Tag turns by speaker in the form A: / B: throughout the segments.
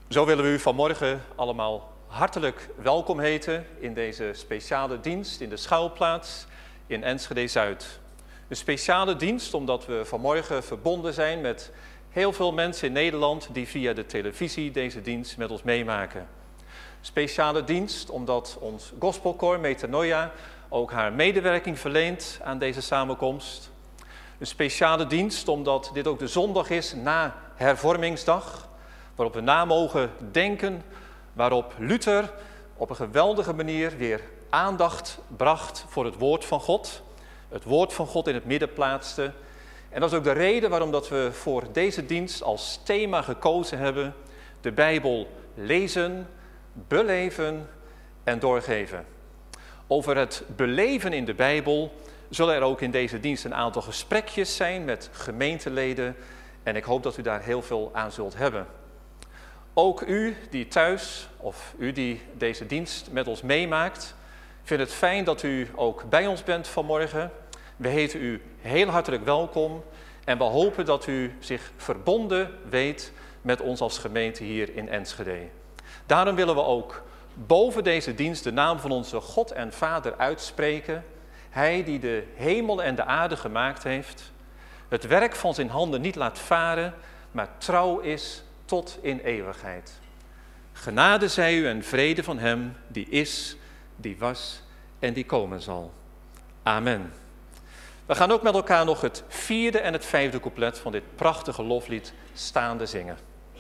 A: Zo willen we u vanmorgen allemaal hartelijk welkom heten in deze speciale dienst in de schuilplaats in Enschede-Zuid. Een speciale dienst omdat we vanmorgen verbonden zijn met heel veel mensen in Nederland die via de televisie deze dienst met ons meemaken. Speciale dienst omdat ons gospelkoor Metanoia ook haar medewerking verleent aan deze samenkomst. Een speciale dienst omdat dit ook de zondag is na hervormingsdag, waarop we na mogen denken, waarop Luther op een geweldige manier weer aandacht bracht voor het woord van God. Het woord van God in het midden plaatste. En dat is ook de reden waarom dat we voor deze dienst als thema gekozen hebben: de Bijbel lezen, beleven en doorgeven. Over het beleven in de Bijbel zullen er ook in deze dienst een aantal gesprekjes zijn met gemeenteleden. En ik hoop dat u daar heel veel aan zult hebben. Ook u die thuis, of u die deze dienst met ons meemaakt, vind het fijn dat u ook bij ons bent vanmorgen. We heten u heel hartelijk welkom en we hopen dat u zich verbonden weet met ons als gemeente hier in Enschede. Daarom willen we ook boven deze dienst de naam van onze God en Vader uitspreken. Hij die de hemel en de aarde gemaakt heeft, het werk van zijn handen niet laat varen, maar trouw is tot in eeuwigheid. Genade zij u en vrede van hem die is, die was en die komen zal. Amen. We gaan ook met elkaar nog het 4e en het 5e couplet van dit prachtige loflied staande zingen.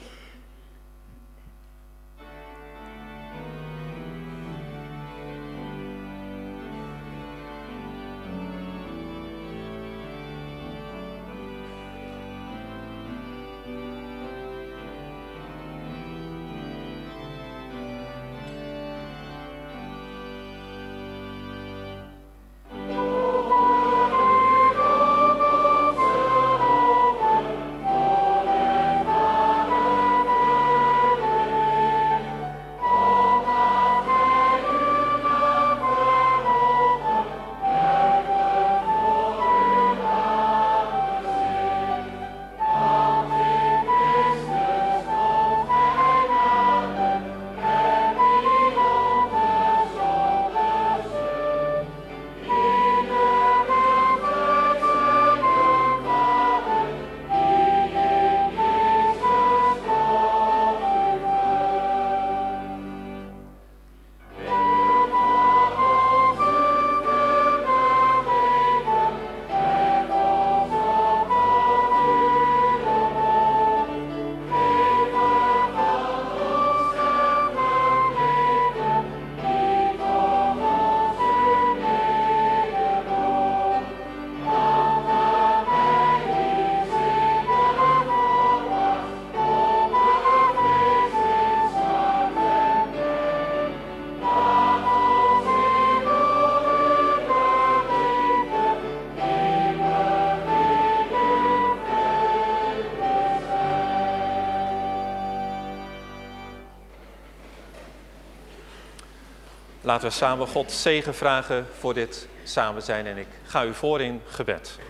A: Laten we samen God zegen vragen voor dit samen zijn en ik ga u voor in gebed.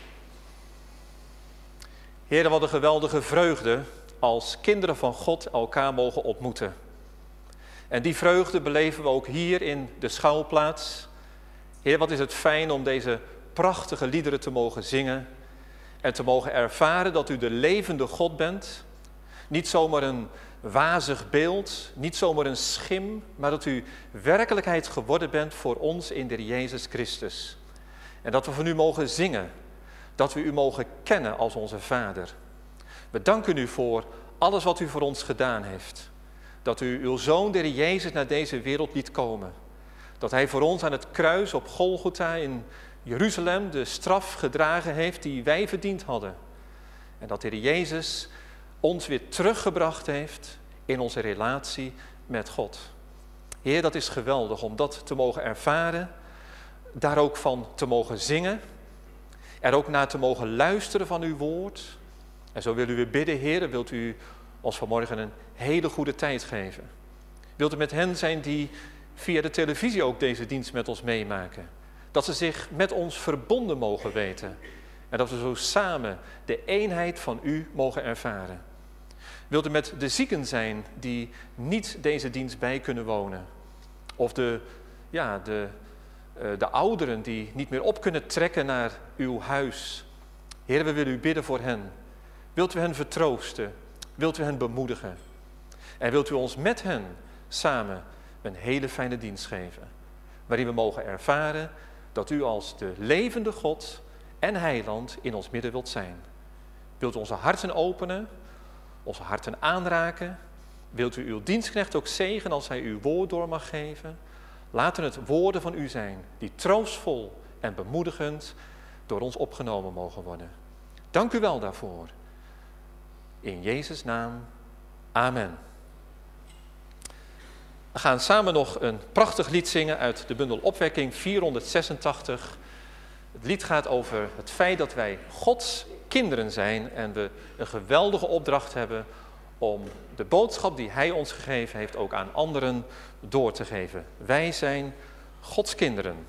A: Heer, wat een geweldige vreugde als kinderen van God elkaar mogen ontmoeten. En die vreugde beleven we ook hier in de schuilplaats. Heer, wat is het fijn om deze prachtige liederen te mogen zingen en te mogen ervaren dat u de levende God bent. Niet zomaar een wazig beeld, niet zomaar een schim, maar dat u werkelijkheid geworden bent voor ons in de Jezus Christus. En dat we van u mogen zingen, dat we u mogen kennen als onze Vader. We danken u voor alles wat u voor ons gedaan heeft. Dat u uw Zoon, de Jezus, naar deze wereld liet komen. Dat hij voor ons aan het kruis op Golgotha in Jeruzalem de straf gedragen heeft die wij verdiend hadden. En dat de Jezus ons weer teruggebracht heeft in onze relatie met God. Heer, dat is geweldig om dat te mogen ervaren, daar ook van te mogen zingen, er ook naar te mogen luisteren van uw woord. En zo willen we u bidden, Heer, wilt u ons vanmorgen een hele goede tijd geven. Wilt u met hen zijn die via de televisie ook deze dienst met ons meemaken. Dat ze zich met ons verbonden mogen weten. En dat we zo samen de eenheid van u mogen ervaren. Wilt u met de zieken zijn die niet deze dienst bij kunnen wonen? Of de ouderen die niet meer op kunnen trekken naar uw huis. Heer, we willen u bidden voor hen. Wilt u hen vertroosten? Wilt u hen bemoedigen? En wilt u ons met hen samen een hele fijne dienst geven, waarin we mogen ervaren dat u als de levende God en heiland in ons midden wilt zijn. Wilt u onze harten openen, onze harten aanraken? Wilt u uw dienstknecht ook zegenen als hij uw woord door mag geven? Laten het woorden van u zijn die troostvol en bemoedigend door ons opgenomen mogen worden. Dank u wel daarvoor. In Jezus' naam, amen. We gaan samen nog een prachtig lied zingen uit de bundel Opwekking 486. Het lied gaat over het feit dat wij Gods kinderen zijn en we een geweldige opdracht hebben om de boodschap die Hij ons gegeven heeft ook aan anderen door te geven. Wij zijn Gods kinderen.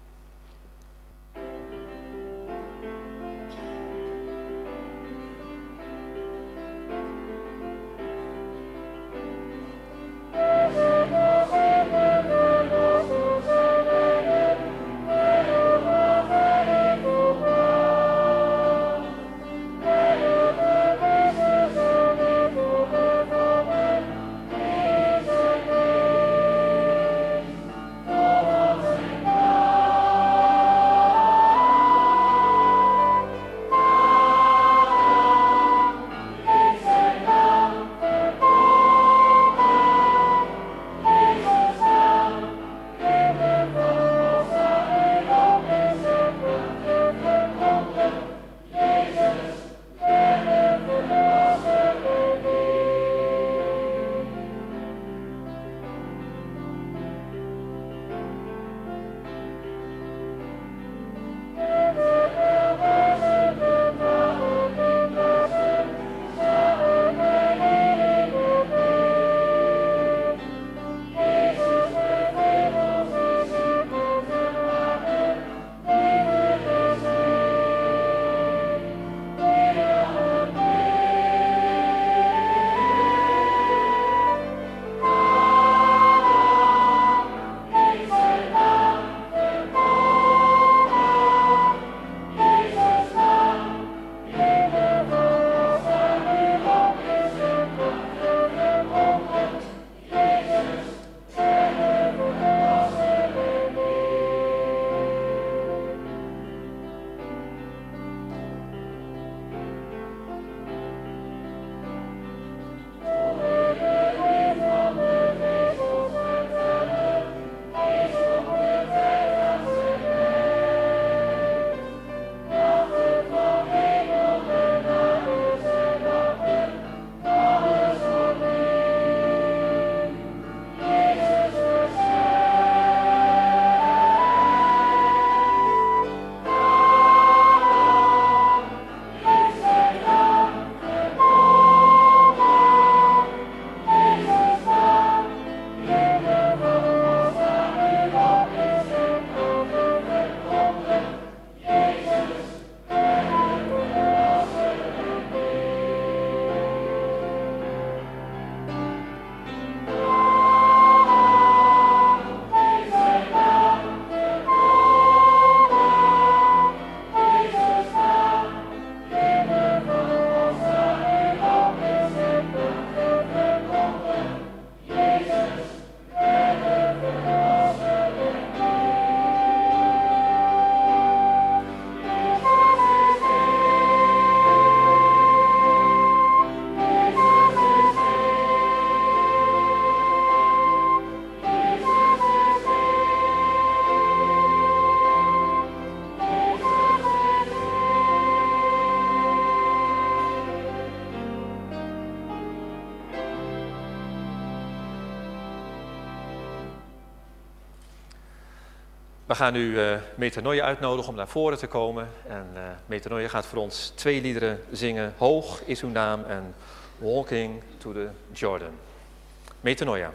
A: We gaan nu Metanoia uitnodigen om naar voren te komen. En Metanoia gaat voor ons 2 liederen zingen. Hoog is uw naam en Walking to the Jordan. Metanoia.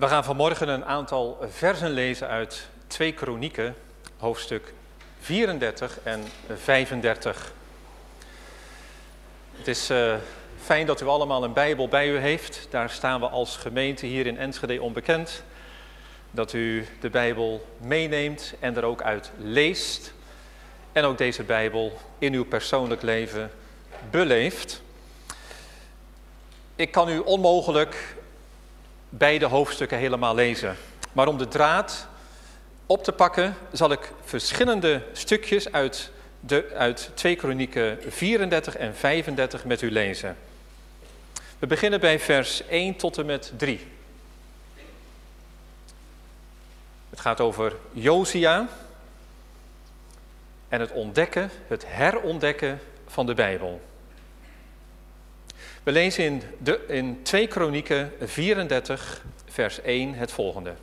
A: We gaan vanmorgen een aantal versen lezen uit 2 Kronieken, hoofdstuk 34 en 35. Het is fijn dat u allemaal een Bijbel bij u heeft. Daar staan we als gemeente hier in Enschede onbekend. Dat u de Bijbel meeneemt en er ook uit leest. En ook deze Bijbel in uw persoonlijk leven beleeft. Ik kan u onmogelijk beide hoofdstukken helemaal lezen. Maar om de draad op te pakken zal ik verschillende stukjes uit 2 Kronieken 34 en 35 met u lezen. We beginnen bij vers 1 tot en met 3. Het gaat over Josia en het herontdekken van de Bijbel. We lezen in 2 Kronieken 34, vers 1 het volgende.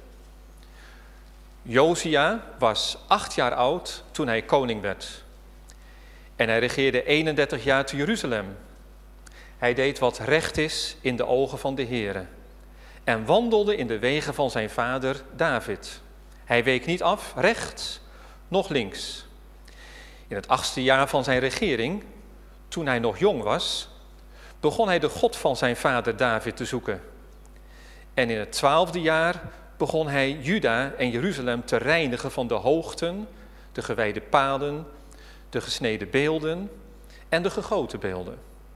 A: Josia was 8 jaar oud toen hij koning werd. En hij regeerde 31 jaar te Jeruzalem. Hij deed wat recht is in de ogen van de Heere. En wandelde in de wegen van zijn vader David. Hij week niet af, rechts, noch links. In het 8e jaar van zijn regering, toen hij nog jong was, begon hij de God van zijn vader David te zoeken. En in het 12e jaar begon hij Juda en Jeruzalem te reinigen van de hoogten, de gewijde paden, de gesneden beelden en de gegoten beelden.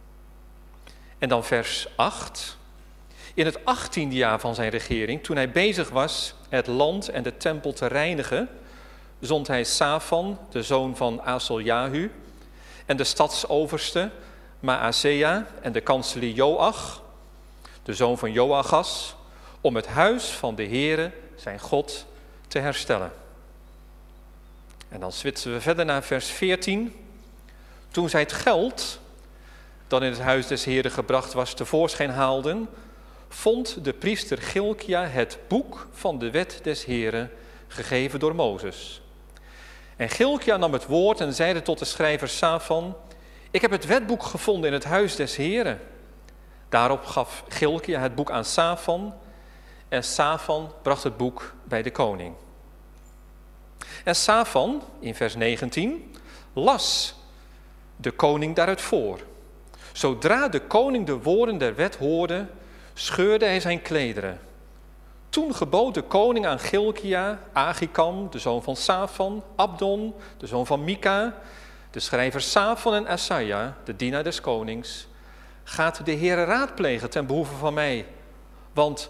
A: En dan vers 8. In het 18e jaar van zijn regering, toen hij bezig was het land en de tempel te reinigen, zond hij Safan, de zoon van Asaljahu, en de stadsoverste Maasea en de kanselier Joach, de zoon van Joachas, om het huis van de Heere, zijn God, te herstellen. En dan switchen we verder naar vers 14. Toen zij het geld dat in het huis des Heeren gebracht was tevoorschijn haalden, vond de priester Gilkia het boek van de wet des Heeren, gegeven door Mozes. En Gilkia nam het woord en zeide tot de schrijver Safan: ik heb het wetboek gevonden in het huis des Heeren. Daarop gaf Gilkia het boek aan Safan en Safan bracht het boek bij de koning. En Safan, in vers 19, las de koning daaruit voor. Zodra de koning de woorden der wet hoorde, scheurde hij zijn klederen. Toen gebood de koning aan Gilkia, Agikam, de zoon van Safan, Abdon, de zoon van Mika, de schrijver Safan en Asaja, de dienaar des konings: gaat de Heere raadplegen ten behoeve van mij, want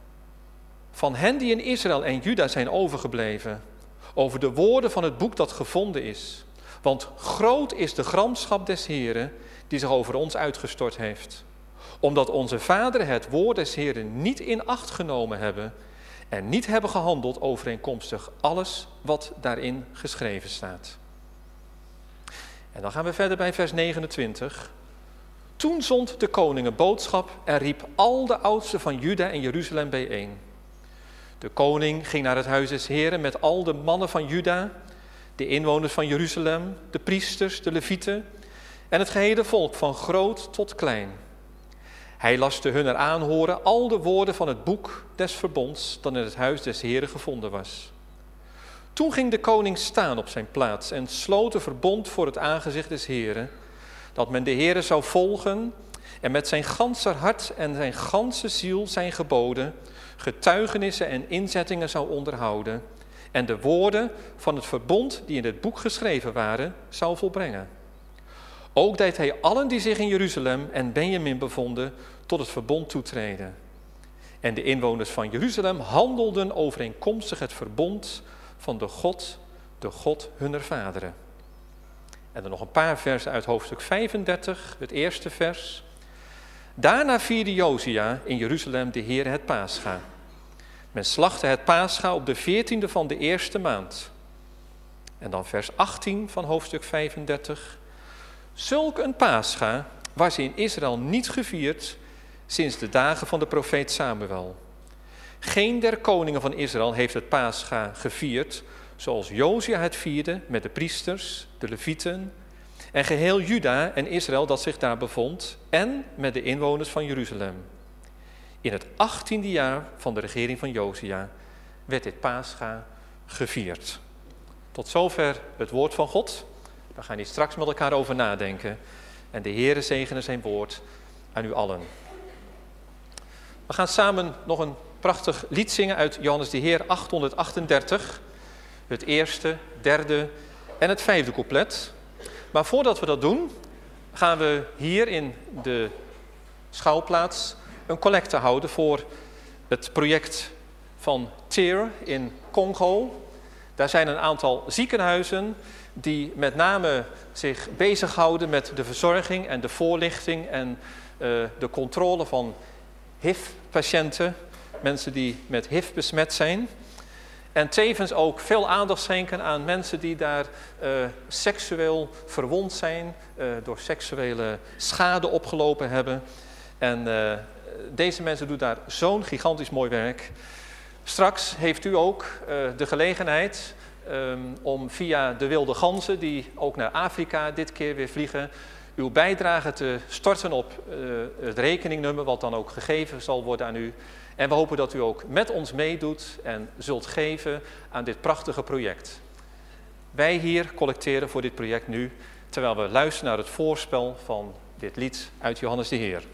A: van hen die in Israël en Juda zijn overgebleven, over de woorden van het boek dat gevonden is. Want groot is de gramschap des Heeren die zich over ons uitgestort heeft. Omdat onze vaderen het woord des Heeren niet in acht genomen hebben en niet hebben gehandeld overeenkomstig alles wat daarin geschreven staat. En dan gaan we verder bij vers 29. Toen zond de koning een boodschap en riep al de oudsten van Juda en Jeruzalem bijeen. De koning ging naar het huis des Heeren met al de mannen van Juda, de inwoners van Jeruzalem, de priesters, de levieten en het gehele volk van groot tot klein. Hij laste hunner aanhoren al de woorden van het boek des verbonds dat in het huis des Heeren gevonden was. Toen ging de koning staan op zijn plaats en sloot een verbond voor het aangezicht des Heeren, dat men de Heere zou volgen en met zijn ganse hart en zijn ganse ziel zijn geboden, getuigenissen en inzettingen zou onderhouden en de woorden van het verbond die in het boek geschreven waren, zou volbrengen. Ook deed hij allen die zich in Jeruzalem en Benjamin bevonden tot het verbond toetreden. En de inwoners van Jeruzalem handelden overeenkomstig het verbond van de God hunner vaderen. En dan nog een paar versen uit hoofdstuk 35, het eerste vers. Daarna vierde Josia in Jeruzalem de Heere het Pascha. Men slachtte het Pascha op de 14e van de eerste maand. En dan vers 18 van hoofdstuk 35. Zulk een Pascha was in Israël niet gevierd sinds de dagen van de profeet Samuel. Geen der koningen van Israël heeft het Pascha gevierd zoals Josia het vierde met de priesters, de levieten en geheel Juda en Israël dat zich daar bevond en met de inwoners van Jeruzalem. in het 18e jaar van de regering van Josia werd dit Pascha gevierd. Tot zover het woord van God. We gaan hier straks met elkaar over nadenken. En de Heere zegene zijn woord aan u allen. We gaan samen nog een prachtig lied zingen uit Johannes de Heer 838. Het eerste, derde en het vijfde couplet. Maar voordat we dat doen, gaan we hier in de schouwplaats een collecte houden voor het project van TEAR in Congo. Daar zijn een aantal ziekenhuizen die met name zich bezighouden met de verzorging en de voorlichting en de controle van HIV-patiënten, mensen die met HIV besmet zijn. En tevens ook veel aandacht schenken aan mensen die daar seksueel verwond zijn, door seksuele schade opgelopen hebben. En deze mensen doen daar zo'n gigantisch mooi werk. Straks heeft u ook de gelegenheid om via de Wilde Ganzen, die ook naar Afrika dit keer weer vliegen, uw bijdrage te storten op het rekeningnummer, wat dan ook gegeven zal worden aan u. En we hopen dat u ook met ons meedoet en zult geven aan dit prachtige project. Wij hier collecteren voor dit project nu, terwijl we luisteren naar het voorspel van dit lied uit Johannes de Heer.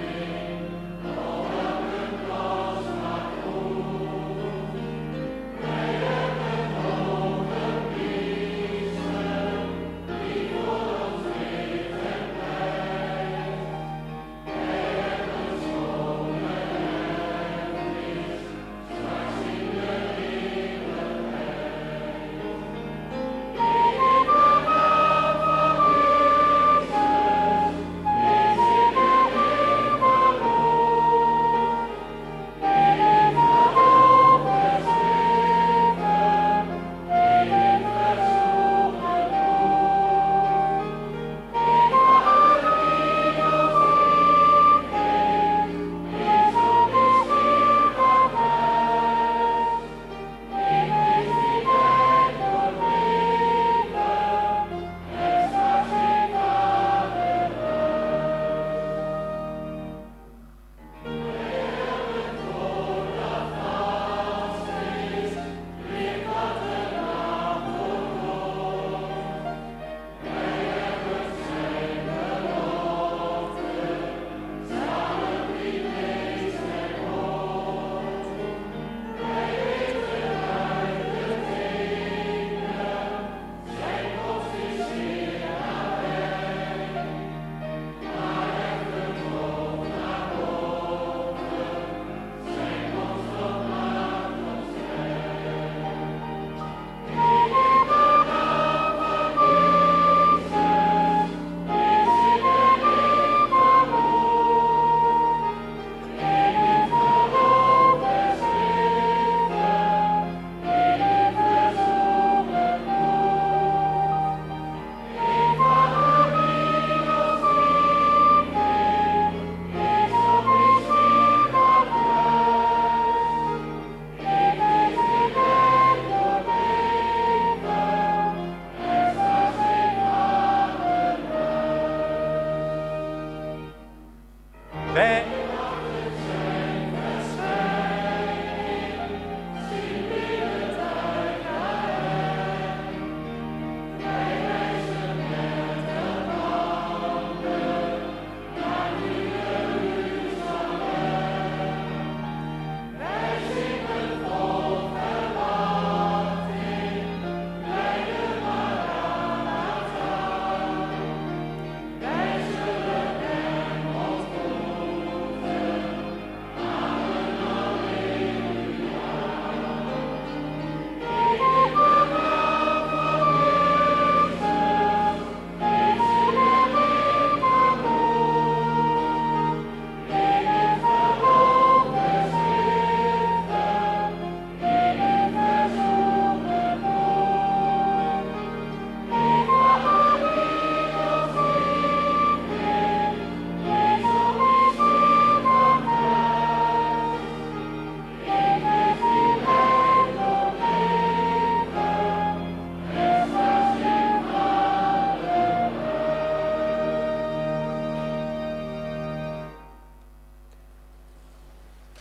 B: Amen.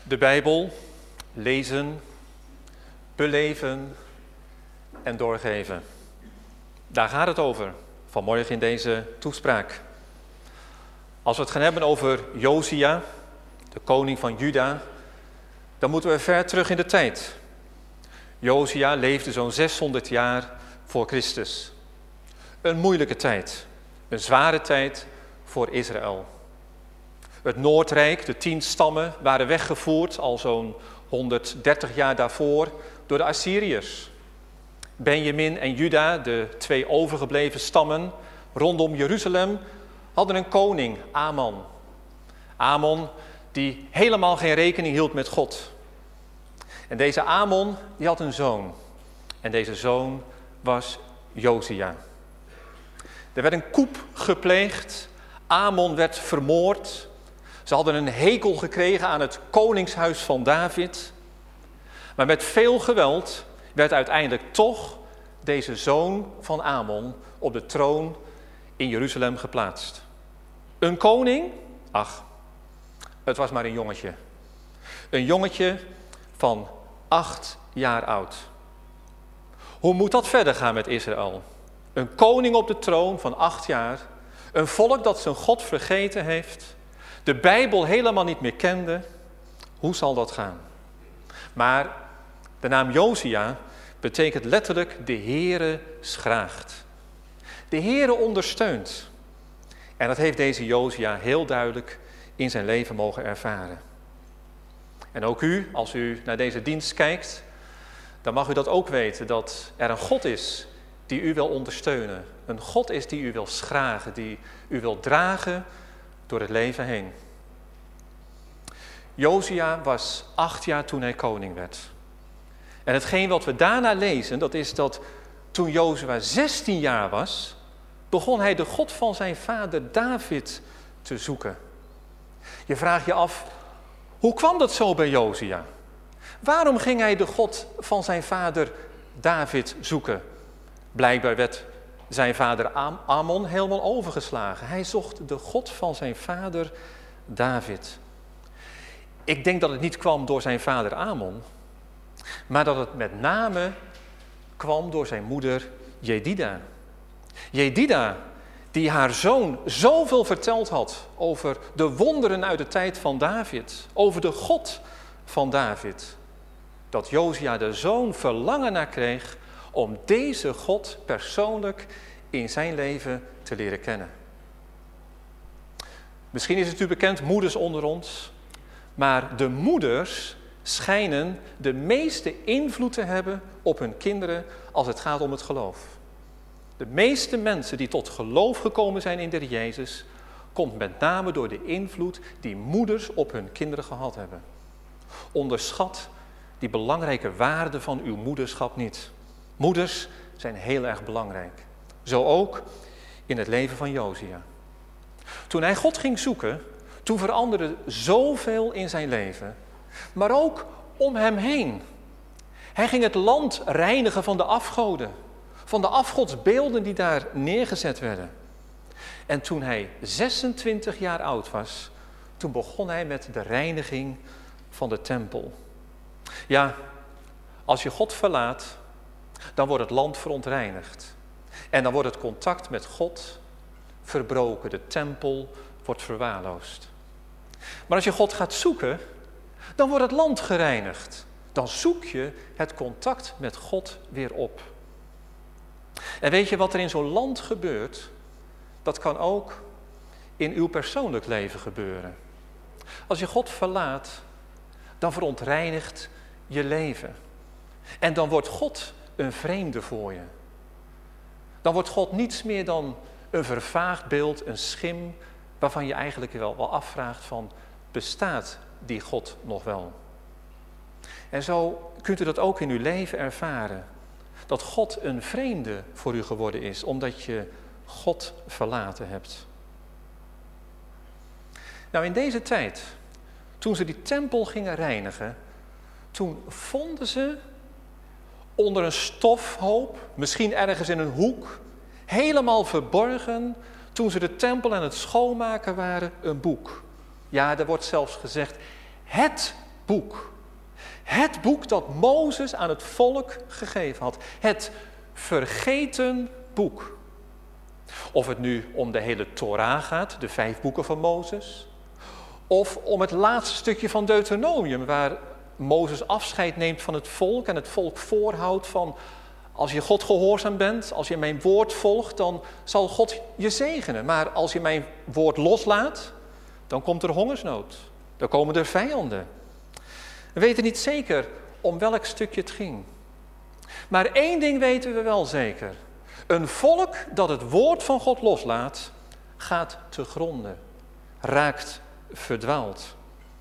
A: De Bijbel lezen, beleven en doorgeven. Daar gaat het over vanmorgen in deze toespraak. Als we het gaan hebben over Josia, de koning van Juda, dan moeten we ver terug in de tijd. Josia leefde zo'n 600 jaar voor Christus. Een moeilijke tijd, een zware tijd voor Israël. Het Noordrijk, de 10 stammen, waren weggevoerd al zo'n 130 jaar daarvoor door de Assyriërs. Benjamin en Juda, de 2 overgebleven stammen rondom Jeruzalem, hadden een koning, Amon. Amon die helemaal geen rekening hield met God. En deze Amon die had een zoon. En deze zoon was Josia. Er werd een coup gepleegd. Amon werd vermoord. Ze hadden een hekel gekregen aan het koningshuis van David. Maar met veel geweld werd uiteindelijk toch deze zoon van Amon op de troon in Jeruzalem geplaatst. Een koning? Ach, het was maar een jongetje. Een jongetje van 8 jaar oud. Hoe moet dat verder gaan met Israël? Een koning op de troon van 8 jaar. Een volk dat zijn God vergeten heeft. De Bijbel helemaal niet meer kende. Hoe zal dat gaan? Maar de naam Josia betekent letterlijk de Heere schraagt. De Heere ondersteunt. En dat heeft deze Josia heel duidelijk in zijn leven mogen ervaren. En ook u, als u naar deze dienst kijkt, dan mag u dat ook weten, dat er een God is die u wil ondersteunen. Een God is die u wil schragen, die u wil dragen door het leven heen. Josia was 8 jaar toen hij koning werd. En hetgeen wat we daarna lezen, dat is dat toen Josia 16 jaar was, begon hij de God van zijn vader David te zoeken. Je vraagt je af, hoe kwam dat zo bij Josia? Waarom ging hij de God van zijn vader David zoeken? Blijkbaar werd zijn vader Amon helemaal overgeslagen. Hij zocht de God van zijn vader David. Ik denk dat het niet kwam door zijn vader Amon, maar dat het met name kwam door zijn moeder Jedida. Jedida, die haar zoon zoveel verteld had over de wonderen uit de tijd van David, over de God van David, dat Josia de zoon verlangen naar kreeg om deze God persoonlijk in zijn leven te leren kennen. Misschien is het u bekend, moeders onder ons, maar de moeders schijnen de meeste invloed te hebben op hun kinderen als het gaat om het geloof. De meeste mensen die tot geloof gekomen zijn in de Heer Jezus, komt met name door de invloed die moeders op hun kinderen gehad hebben. Onderschat die belangrijke waarde van uw moederschap niet. Moeders zijn heel erg belangrijk. Zo ook in het leven van Josia. Toen hij God ging zoeken, toen veranderde zoveel in zijn leven, maar ook om hem heen. Hij ging het land reinigen van de afgoden, van de afgodsbeelden die daar neergezet werden. En toen hij 26 jaar oud was, toen begon hij met de reiniging van de tempel. Ja, als je God verlaat, dan wordt het land verontreinigd. En dan wordt het contact met God verbroken. De tempel wordt verwaarloosd. Maar als je God gaat zoeken, dan wordt het land gereinigd. Dan zoek je het contact met God weer op. En weet je wat er in zo'n land gebeurt? Dat kan ook in uw persoonlijk leven gebeuren. Als je God verlaat, dan verontreinigt je leven. En dan wordt God een vreemde voor je. Dan wordt God niets meer dan een vervaagd beeld, een schim, waarvan je eigenlijk wel afvraagt van, bestaat die God nog wel? En zo kunt u dat ook in uw leven ervaren. Dat God een vreemde voor u geworden is, omdat je God verlaten hebt. Nou, in deze tijd, toen ze die tempel gingen reinigen, toen vonden ze onder een stofhoop, misschien ergens in een hoek, helemaal verborgen, toen ze de tempel aan het schoonmaken waren, een boek. Ja, er wordt zelfs gezegd, het boek. Het boek dat Mozes aan het volk gegeven had. Het vergeten boek. Of het nu om de hele Torah gaat, de 5 boeken van Mozes. Of om het laatste stukje van Deuteronomium, waar Mozes afscheid neemt van het volk en het volk voorhoudt van: als je God gehoorzaam bent, als je mijn woord volgt, dan zal God je zegenen. Maar als je mijn woord loslaat, dan komt er hongersnood. Dan komen er vijanden. We weten niet zeker om welk stukje het ging. Maar één ding weten we wel zeker. Een volk dat het woord van God loslaat, gaat te gronde, raakt verdwaald.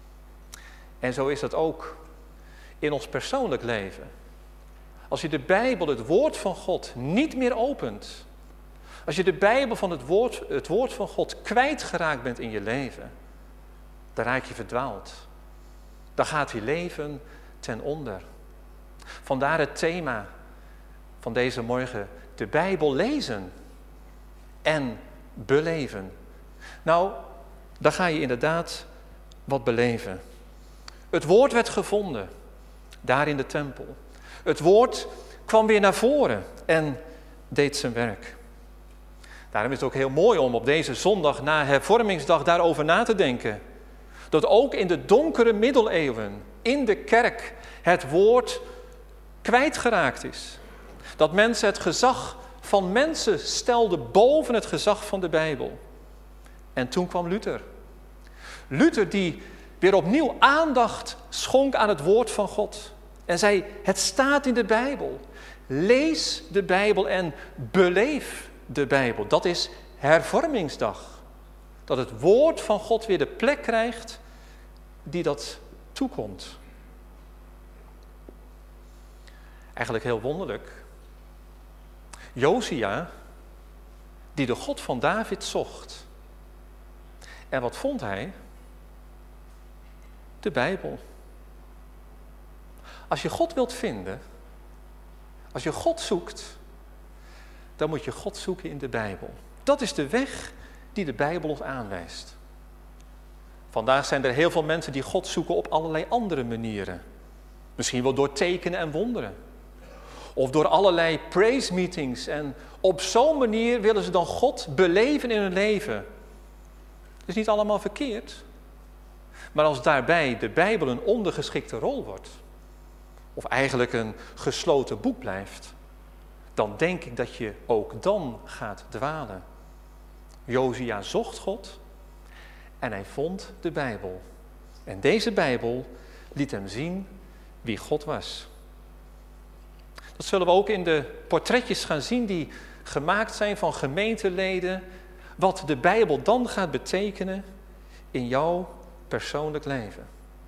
A: En zo is dat ook in ons persoonlijk leven. Als je de Bijbel, het woord van God, niet meer opent. Als je de Bijbel van het woord van God kwijtgeraakt bent in je leven. Dan raak je verdwaald. Dan gaat je leven ten onder. Vandaar het thema van deze morgen. De Bijbel lezen en beleven. Nou, dan ga je inderdaad wat beleven. Het woord werd gevonden, daar in de tempel. Het woord kwam weer naar voren en deed zijn werk. Daarom is het ook heel mooi om op deze zondag na hervormingsdag daarover na te denken. Dat ook in de donkere middeleeuwen, in de kerk, het woord kwijtgeraakt is. Dat mensen het gezag van mensen stelden boven het gezag van de Bijbel. En toen kwam Luther. Luther die weer opnieuw aandacht schonk aan het woord van God. En zei, het staat in de Bijbel. Lees de Bijbel en beleef de Bijbel. Dat is hervormingsdag. Dat het woord van God weer de plek krijgt die dat toekomt. Eigenlijk heel wonderlijk. Josia, die de God van David zocht. En wat vond hij? De Bijbel. Als je God wilt vinden, als je God zoekt, dan moet je God zoeken in de Bijbel. Dat is de weg die de Bijbel ons aanwijst. Vandaag zijn er heel veel mensen die God zoeken op allerlei andere manieren. Misschien wel door tekenen en wonderen. Of door allerlei praise meetings. En op zo'n manier willen ze dan God beleven in hun leven. Dat is niet allemaal verkeerd. Maar als daarbij de Bijbel een ondergeschikte rol wordt, of eigenlijk een gesloten boek blijft, dan denk ik dat je ook dan gaat dwalen. Josia zocht God en hij vond de Bijbel. En deze Bijbel liet hem zien wie God was. Dat zullen we ook in de portretjes gaan zien die gemaakt zijn van gemeenteleden. Wat de Bijbel dan gaat betekenen in jouw persoonlijk leven.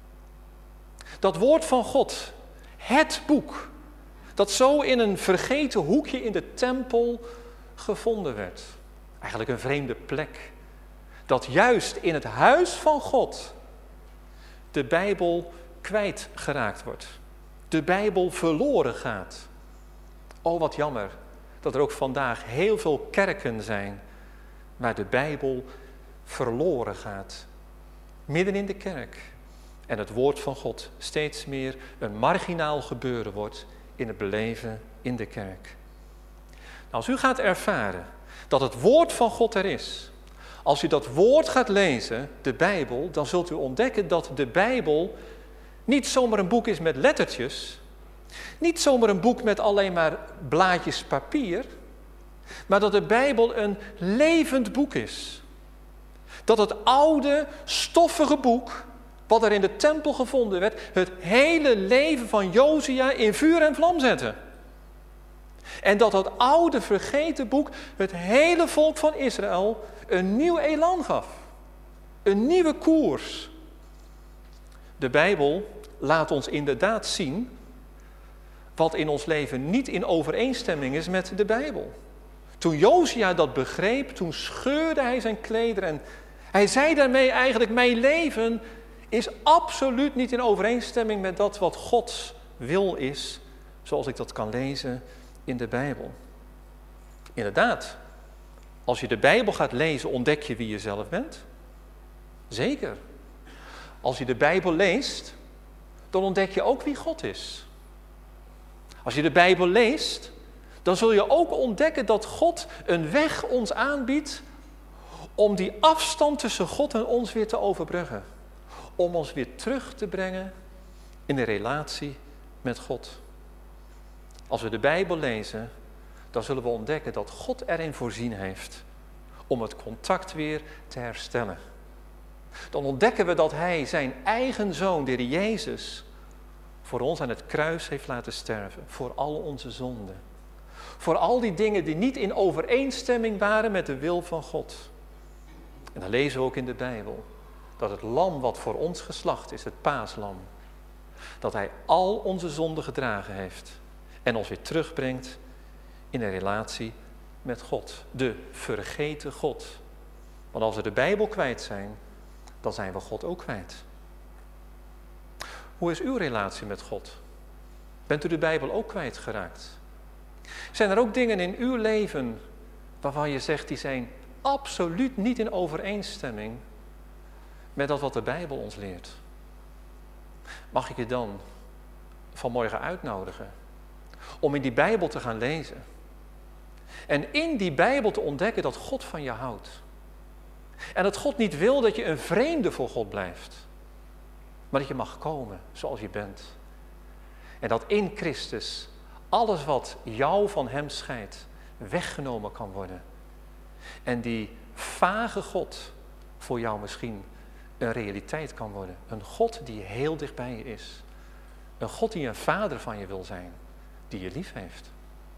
A: Dat woord van God, het boek, dat zo in een vergeten hoekje in de tempel gevonden werd. Eigenlijk een vreemde plek. Dat juist in het huis van God de Bijbel kwijtgeraakt wordt. De Bijbel verloren gaat. Oh, wat jammer dat er ook vandaag heel veel kerken zijn waar de Bijbel verloren gaat. Midden in de kerk. En het woord van God steeds meer een marginaal gebeuren wordt in het beleven in de kerk. Nou, als u gaat ervaren dat het woord van God er is, als u dat woord gaat lezen, de Bijbel, dan zult u ontdekken dat de Bijbel niet zomaar een boek is met lettertjes, niet zomaar een boek met alleen maar blaadjes papier, maar dat de Bijbel een levend boek is. Dat het oude, stoffige boek, wat er in de tempel gevonden werd, het hele leven van Josia in vuur en vlam zette. En dat dat oude, vergeten boek het hele volk van Israël een nieuw elan gaf. Een nieuwe koers. De Bijbel laat ons inderdaad zien wat in ons leven niet in overeenstemming is met de Bijbel. Toen Josia dat begreep, toen scheurde hij zijn klederen en hij zei daarmee eigenlijk, mijn leven is absoluut niet in overeenstemming met dat wat Gods wil is, zoals ik dat kan lezen in de Bijbel. Inderdaad, als je de Bijbel gaat lezen, ontdek je wie je zelf bent. Zeker. Als je de Bijbel leest, dan ontdek je ook wie God is. Als je de Bijbel leest, dan zul je ook ontdekken dat God een weg ons aanbiedt om die afstand tussen God en ons weer te overbruggen. Om ons weer terug te brengen in de relatie met God. Als we de Bijbel lezen, dan zullen we ontdekken dat God erin voorzien heeft om het contact weer te herstellen. Dan ontdekken we dat Hij zijn eigen Zoon, de Heer Jezus, voor ons aan het kruis heeft laten sterven. Voor al onze zonden. Voor al die dingen die niet in overeenstemming waren met de wil van God. En dan lezen we ook in de Bijbel dat het lam wat voor ons geslacht is, het paaslam, dat Hij al onze zonden gedragen heeft en ons weer terugbrengt in een relatie met God. De vergeten God. Want als we de Bijbel kwijt zijn, dan zijn we God ook kwijt. Hoe is uw relatie met God? Bent u de Bijbel ook kwijtgeraakt? Zijn er ook dingen in uw leven waarvan je zegt, die zijn absoluut niet in overeenstemming met dat wat de Bijbel ons leert? Mag ik je dan vanmorgen uitnodigen om in die Bijbel te gaan lezen? En in die Bijbel te ontdekken dat God van je houdt. En dat God niet wil dat je een vreemde voor God blijft. Maar dat je mag komen zoals je bent. En dat in Christus alles wat jou van Hem scheidt, weggenomen kan worden. En die vage God voor jou misschien een realiteit kan worden. Een God die heel dichtbij je is. Een God die een vader van je wil zijn. Die je lief heeft.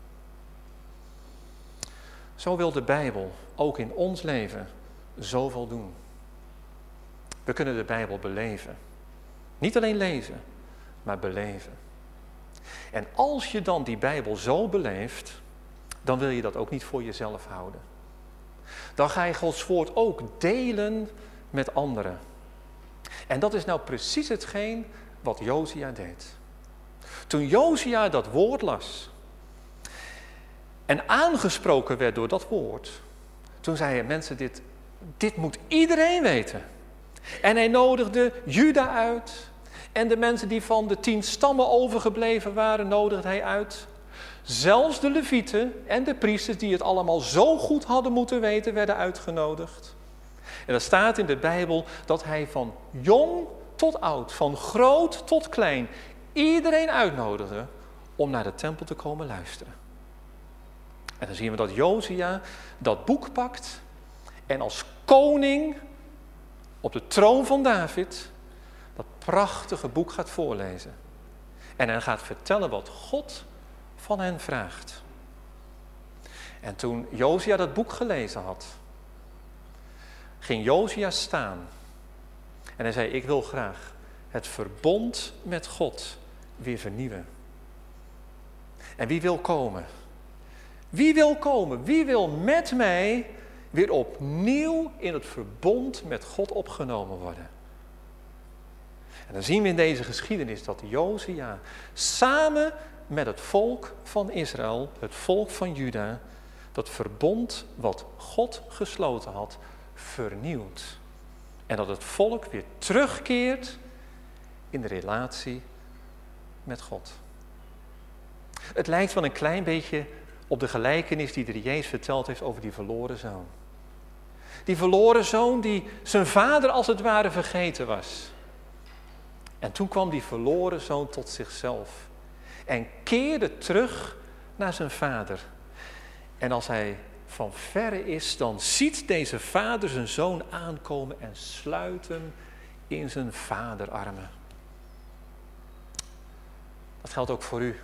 A: Zo wil de Bijbel ook in ons leven zoveel doen. We kunnen de Bijbel beleven. Niet alleen lezen, maar beleven. En als je dan die Bijbel zo beleeft, dan wil je dat ook niet voor jezelf houden. Dan ga je Gods woord ook delen met anderen. En dat is nou precies hetgeen wat Josia deed. Toen Josia dat woord las en aangesproken werd door dat woord, toen zei hij, mensen, dit moet iedereen weten. En hij nodigde Juda uit. En de mensen die van de 10 stammen overgebleven waren, nodigde hij uit. Zelfs de levieten en de priesters die het allemaal zo goed hadden moeten weten, werden uitgenodigd. En er staat in de Bijbel dat hij van jong tot oud, van groot tot klein, iedereen uitnodigde om naar de tempel te komen luisteren. En dan zien we dat Josia dat boek pakt en als koning op de troon van David dat prachtige boek gaat voorlezen. En hij gaat vertellen wat God van hen vraagt. En toen Josia dat boek gelezen had, ging Josia staan. En hij zei, ik wil graag het verbond met God weer vernieuwen. En wie wil komen? Wie wil komen? Wie wil met mij weer opnieuw in het verbond met God opgenomen worden? En dan zien we in deze geschiedenis dat Josia samen met het volk van Israël, het volk van Juda, dat verbond wat God gesloten had, vernieuwt. En dat het volk weer terugkeert in de relatie met God. Het lijkt wel een klein beetje op de gelijkenis die de Jezus verteld heeft over die verloren zoon. Die verloren zoon die zijn vader als het ware vergeten was. En toen kwam die verloren zoon tot zichzelf. En keerde terug naar zijn vader. En als hij van verre is, dan ziet deze vader zijn zoon aankomen en sluit hem in zijn vaderarmen. Dat geldt ook voor u.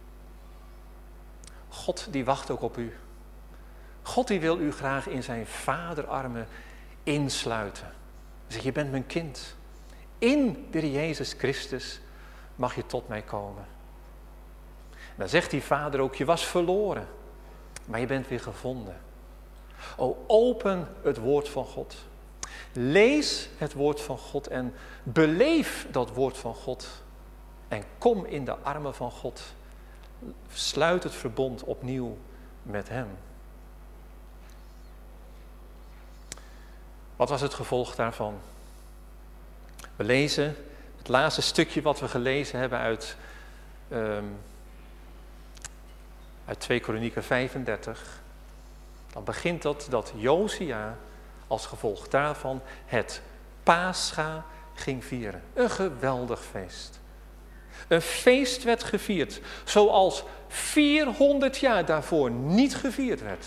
A: God die wacht ook op u. God die wil u graag in zijn vaderarmen insluiten. Hij zegt, je bent mijn kind. In de Heer Jezus Christus mag je tot mij komen. En dan zegt die vader ook, je was verloren, maar je bent weer gevonden. O, open het woord van God. Lees het woord van God en beleef dat woord van God. En kom in de armen van God. Sluit het verbond opnieuw met hem. Wat was het gevolg daarvan? We lezen Het laatste stukje wat we gelezen hebben uit 2 Kronieken 35. Dan begint dat Josia als gevolg daarvan het Pascha ging vieren. Een geweldig feest. Een feest werd gevierd zoals 400 jaar daarvoor niet gevierd werd.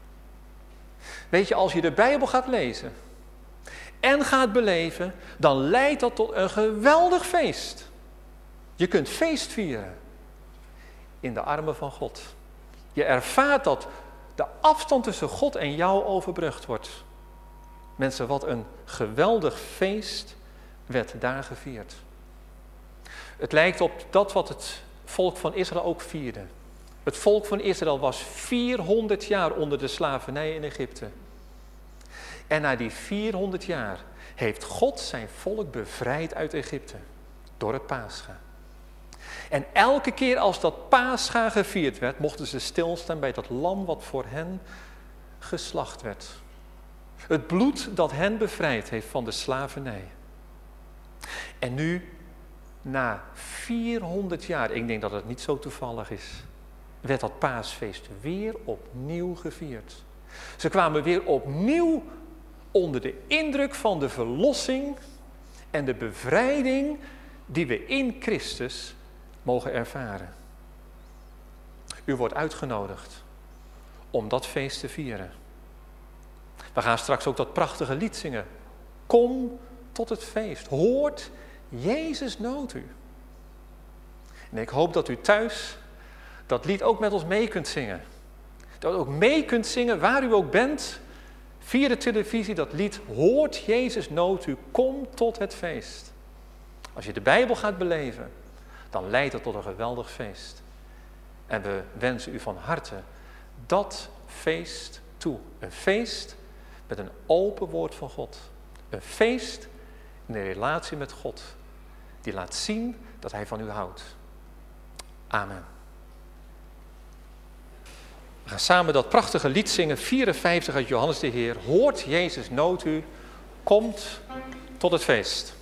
A: Weet je, als je de Bijbel gaat lezen en gaat beleven, dan leidt dat tot een geweldig feest. Je kunt feest vieren in de armen van God. Je ervaart dat de afstand tussen God en jou overbrugd wordt. Mensen, wat een geweldig feest werd daar gevierd. Het lijkt op dat wat het volk van Israël ook vierde. Het volk van Israël was 400 jaar onder de slavernij in Egypte. En na die 400 jaar heeft God zijn volk bevrijd uit Egypte. Door het Pascha. En elke keer als dat Pascha gevierd werd, mochten ze stilstaan bij dat lam wat voor hen geslacht werd. Het bloed dat hen bevrijd heeft van de slavernij. En nu, na 400 jaar, ik denk dat het niet zo toevallig is, werd dat paasfeest weer opnieuw gevierd. Ze kwamen weer opnieuw onder de indruk van de verlossing en de bevrijding die we in Christus mogen ervaren. U wordt uitgenodigd om dat feest te vieren. We gaan straks ook dat prachtige lied zingen. Kom tot het feest. Hoort, Jezus noodt u. En ik hoop dat u thuis dat lied ook met ons mee kunt zingen. Dat u ook mee kunt zingen waar u ook bent. Via de televisie dat lied. Hoort, Jezus noodt u. Kom tot het feest. Als je de Bijbel gaat beleven, dan leidt het tot een geweldig feest. En we wensen u van harte dat feest toe. Een feest met een open woord van God. Een feest in een relatie met God. Die laat zien dat hij van u houdt. Amen. We gaan samen dat prachtige lied zingen. 54 uit Johannes de Heer. Hoort, Jezus noodt u. Komt tot het feest.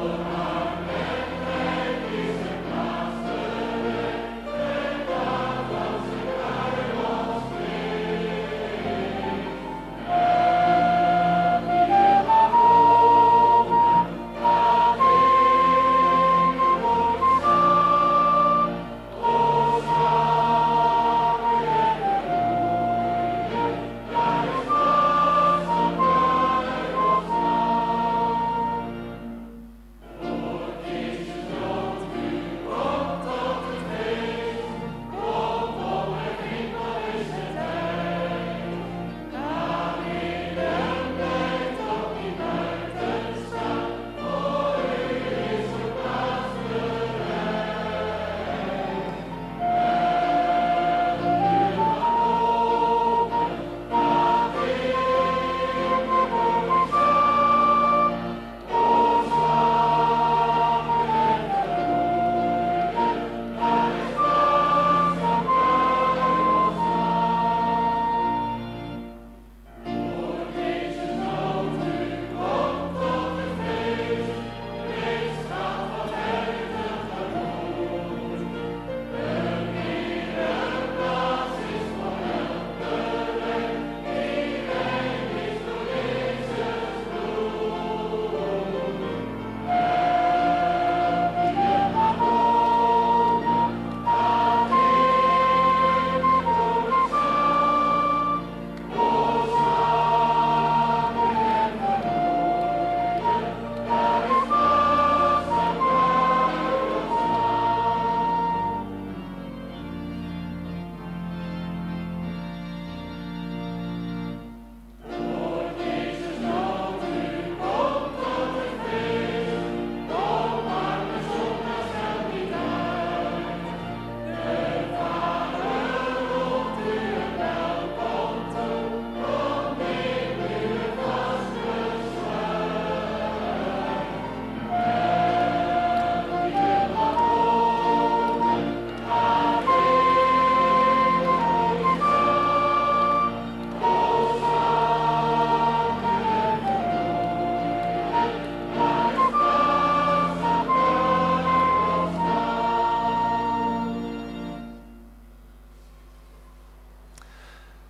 B: Amen.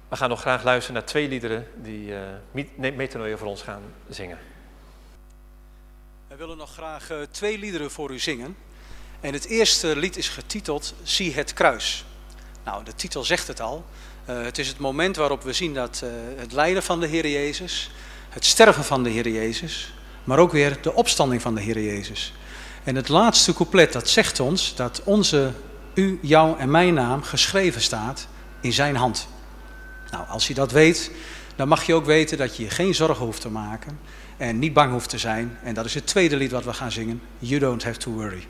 A: We gaan nog graag luisteren naar 2 liederen die Metanoia voor ons gaan zingen.
B: We willen nog graag 2 liederen voor u zingen. En het eerste lied is getiteld Zie het kruis. Nou, de titel zegt het al. Het is het moment waarop we zien dat het lijden van de Heer Jezus, het sterven van de Heer Jezus, maar ook weer de opstanding van de Heer Jezus. En het laatste couplet, dat zegt ons dat onze, u, jou en mijn naam geschreven staat in zijn hand. Nou, als je dat weet, dan mag je ook weten dat je je geen zorgen hoeft te maken en niet bang hoeft te zijn. En dat is het tweede lied wat we gaan zingen. You don't have to worry.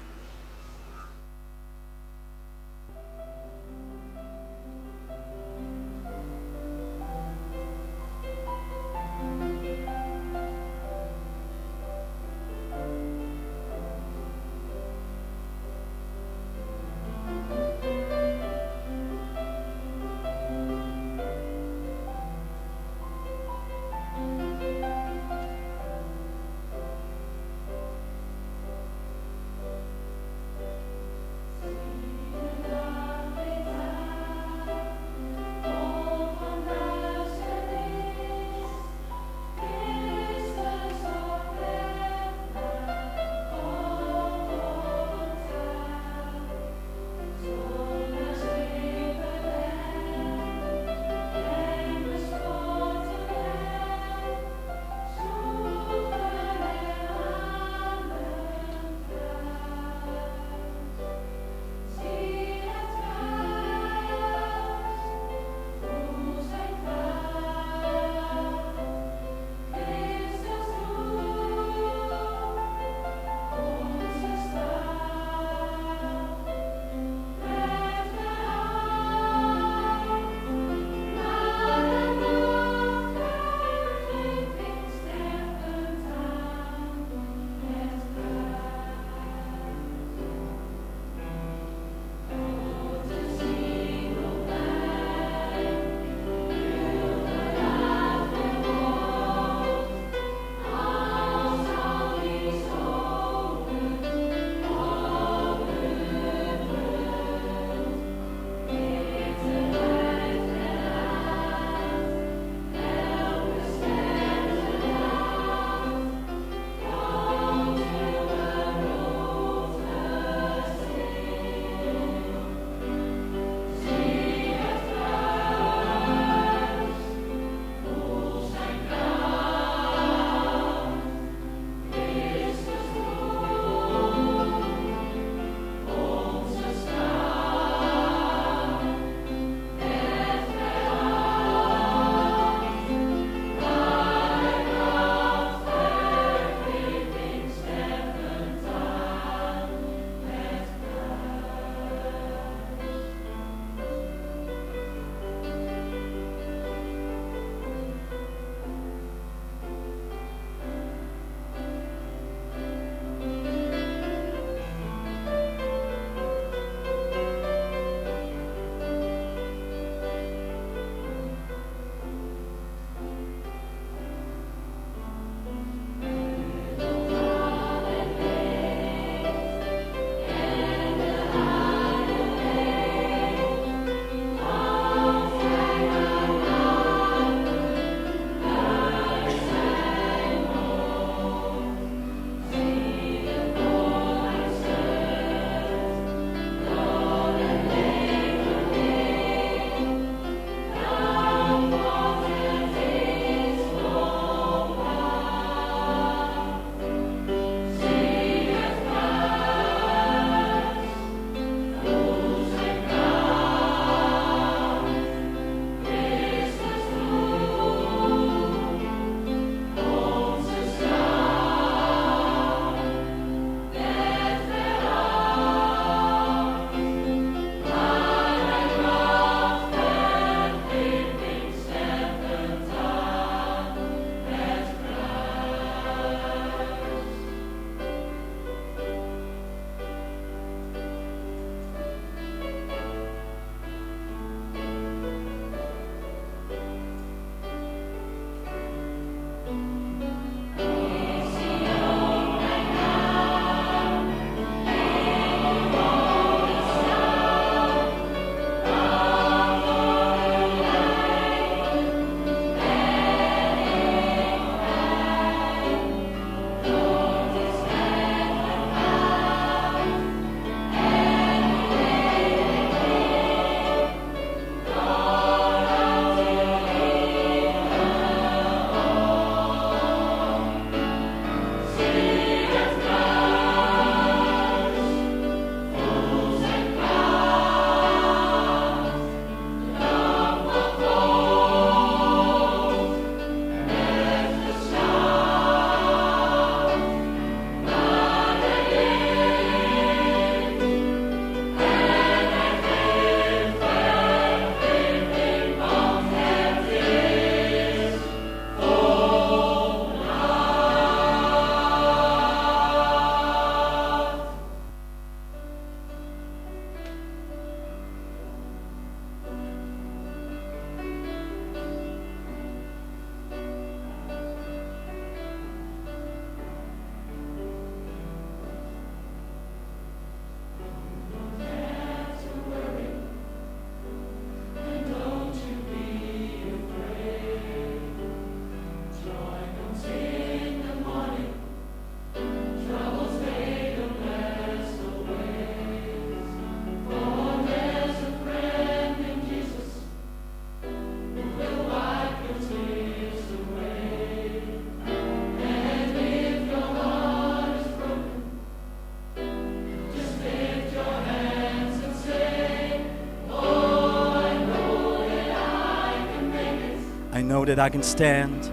C: know that I can stand.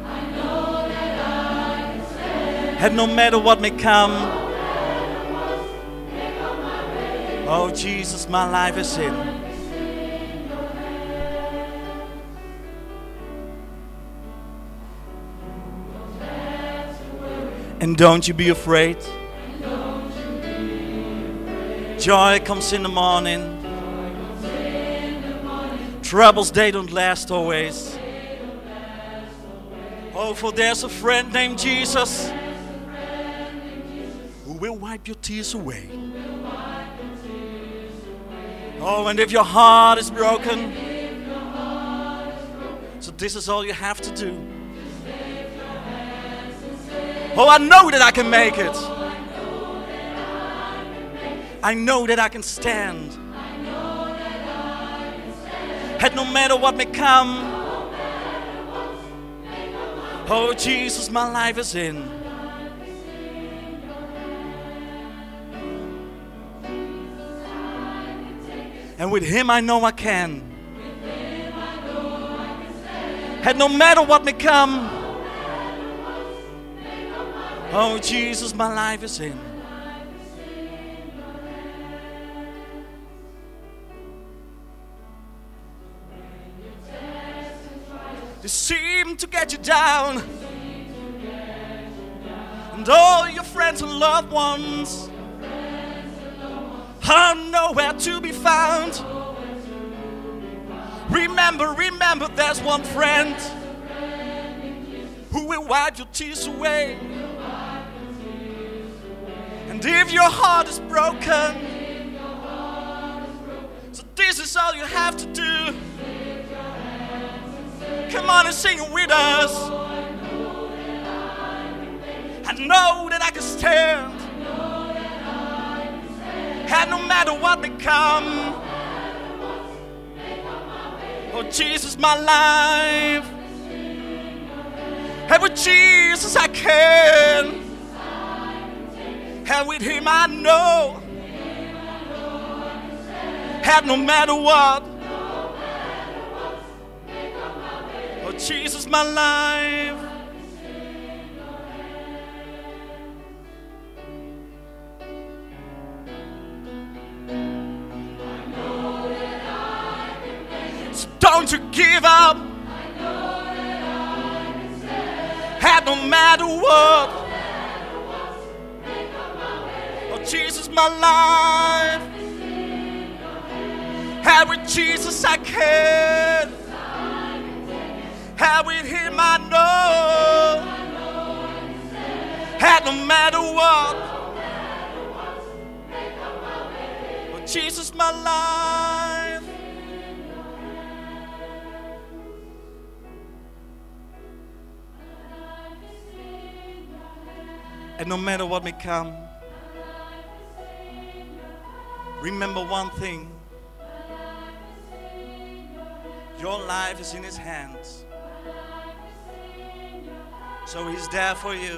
C: And no matter what may come. Oh Jesus, my life is in. And don't you be afraid. Joy comes in the morning. Troubles, they don't last always. Oh, for there's a friend named Jesus who will wipe your tears away. Oh, and if your heart is broken, so this is all you have to do. Oh, I know that I can make it. I know that I can stand. And no matter what may come. Oh Jesus, my life is in. And with Him I know I can. And no matter what may come. Oh Jesus, my life is in. They seem to get you down. And all your friends and loved ones are nowhere to be found. Remember, there's one friend who will wipe your tears away. And if your heart is broken, so this is all you have to do. Come on and sing it with us. I know that I can stand. And no matter what may come. Oh Jesus, my life. And with Jesus I can. And with Him I know. And no matter what. Oh Jesus, my life. So don't you give up. And no matter what. Oh Jesus, my life. And with Jesus I can. And with Him I know. And no matter what. Oh Jesus, my life. And no matter what may come. Remember one thing. Your life is in His hands. So He's there for you.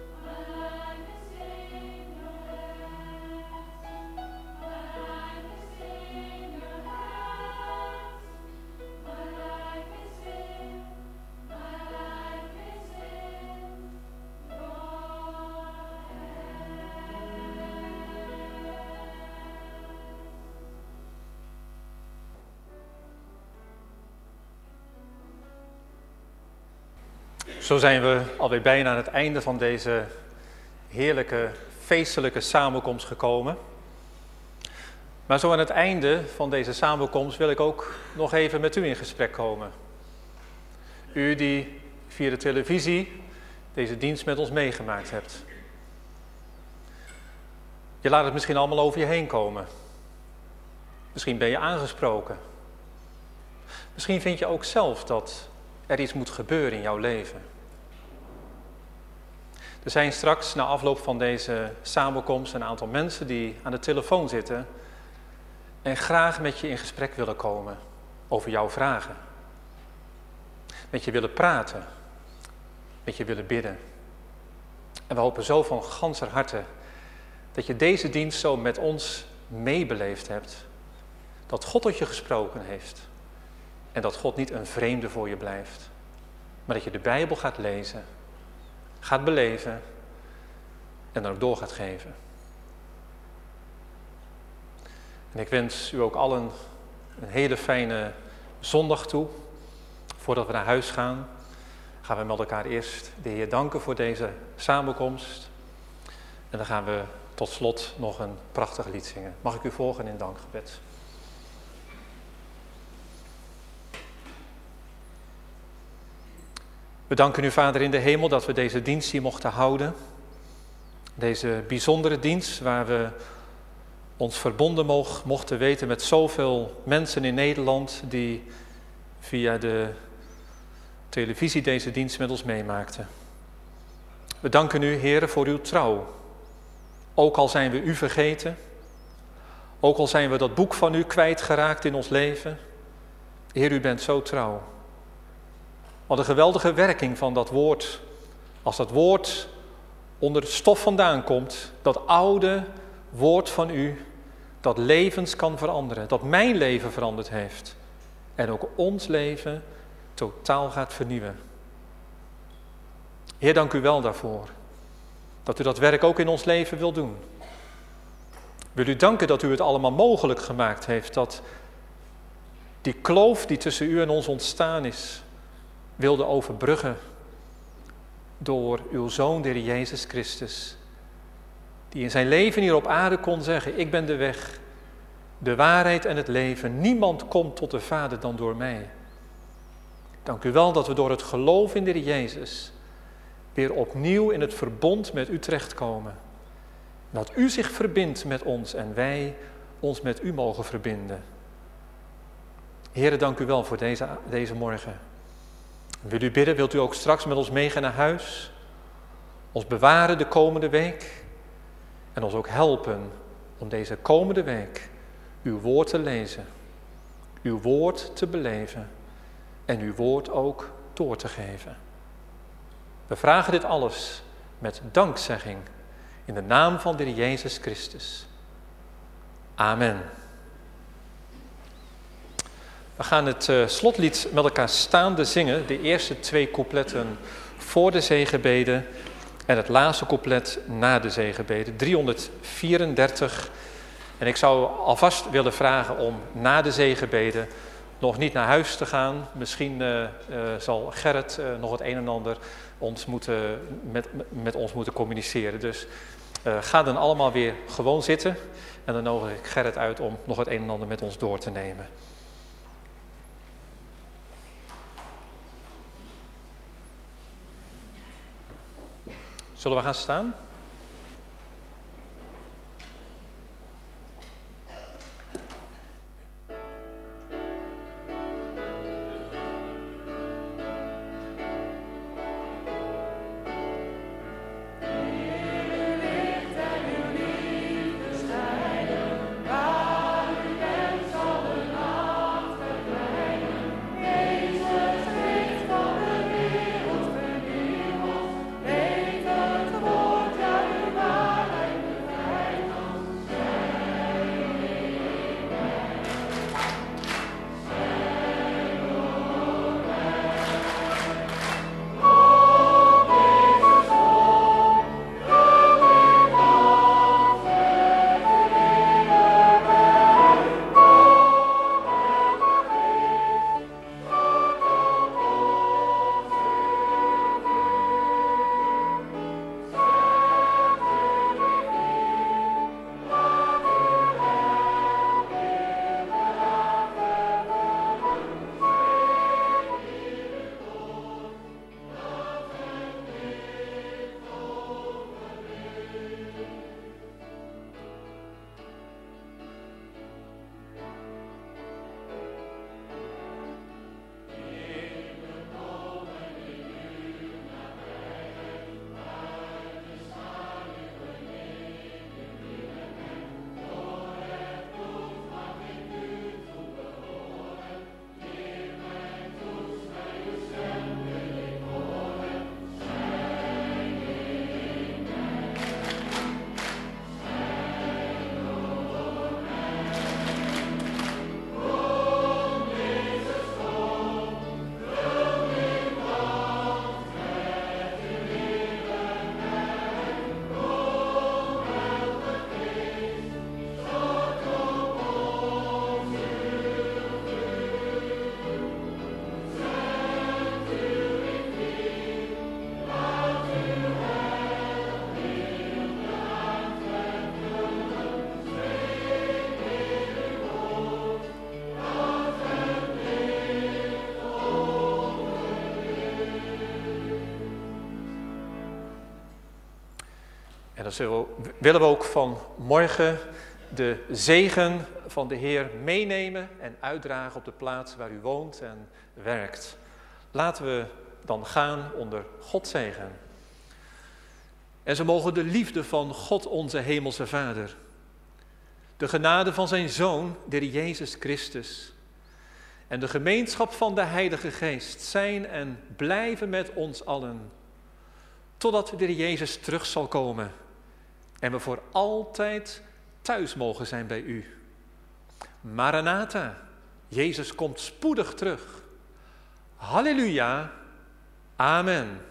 A: Zo zijn we alweer bijna aan het einde van deze heerlijke, feestelijke samenkomst gekomen. Maar zo aan het einde van deze samenkomst wil ik ook nog even met u in gesprek komen. U die via de televisie deze dienst met ons meegemaakt hebt. Je laat het misschien allemaal over je heen komen. Misschien ben je aangesproken. Misschien vind je ook zelf dat er iets moet gebeuren in jouw leven. Er zijn straks na afloop van deze samenkomst een aantal mensen die aan de telefoon zitten en graag met je in gesprek willen komen over jouw vragen. Met je willen praten, met je willen bidden. En we hopen zo van ganser harte dat je deze dienst zo met ons meebeleefd hebt. Dat God tot je gesproken heeft en dat God niet een vreemde voor je blijft. maar dat je de Bijbel gaat lezen, gaat beleven en dan ook door gaat geven. En ik wens u ook allen een hele fijne zondag toe. Voordat we naar huis gaan, gaan we met elkaar eerst de Heer danken voor deze samenkomst. En dan gaan we tot slot nog een prachtig lied zingen. Mag ik u volgen in dankgebed? We danken u, Vader in de hemel, dat we deze dienst hier mochten houden. Deze bijzondere dienst waar we ons verbonden mochten weten met zoveel mensen in Nederland die via de televisie deze dienst met ons meemaakten. We danken u, Heere, voor uw trouw. Ook al zijn we u vergeten, ook al zijn we dat boek van u kwijtgeraakt in ons leven. Heer, u bent zo trouw. Wat een geweldige werking van dat woord. Als dat woord onder het stof vandaan komt, dat oude woord van u, dat levens kan veranderen, dat mijn leven veranderd heeft. En ook ons leven totaal gaat vernieuwen. Heer, dank u wel daarvoor. Dat u dat werk ook in ons leven wil doen. Wil u danken dat u het allemaal mogelijk gemaakt heeft. Dat die kloof die tussen u en ons ontstaan is, wilde overbruggen door uw Zoon, de Heer Jezus Christus. Die in zijn leven hier op aarde kon zeggen, ik ben de weg, de waarheid en het leven. Niemand komt tot de Vader dan door mij. Dank u wel dat we door het geloof in de Heer Jezus weer opnieuw in het verbond met u terechtkomen. Dat u zich verbindt met ons en wij ons met u mogen verbinden. Heere, dank u wel voor deze morgen. Wil u bidden, wilt u ook straks met ons meegaan naar huis? Ons bewaren de komende week. En ons ook helpen om deze komende week uw woord te lezen. Uw woord te beleven. En uw woord ook door te geven. We vragen dit alles met dankzegging in de naam van de Heer Jezus Christus. Amen. We gaan het slotlied met elkaar staande zingen. De eerste 2 coupletten voor de zegenbede en het laatste couplet na de zegenbede. 334. En ik zou alvast willen vragen om na de zegenbede nog niet naar huis te gaan. Misschien zal Gerrit nog het een en ander met ons moeten communiceren. Dus ga dan allemaal weer gewoon zitten. En dan nodig ik Gerrit uit om nog het een en ander met ons door te nemen. Zullen we gaan staan?
D: Woord
A: En dan willen we ook vanmorgen de zegen van de Heer meenemen en uitdragen op de plaats waar u woont en werkt. Laten we dan gaan onder Gods zegen. En zo mogen de liefde van God onze hemelse Vader, de genade van zijn Zoon, de Heer Jezus Christus, en de gemeenschap van de Heilige Geest zijn en blijven met ons allen, totdat de Heer Jezus terug zal komen en we voor altijd thuis mogen zijn bij u. Maranatha, Jezus komt spoedig terug. Halleluja, amen.